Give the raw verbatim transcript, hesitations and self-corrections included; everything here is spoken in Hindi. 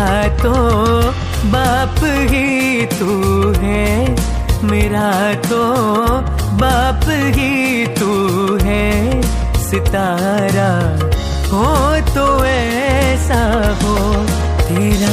तो बाप ही तू है, मेरा तो बाप ही तू है। सितारा हो तो ऐसा हो तेरा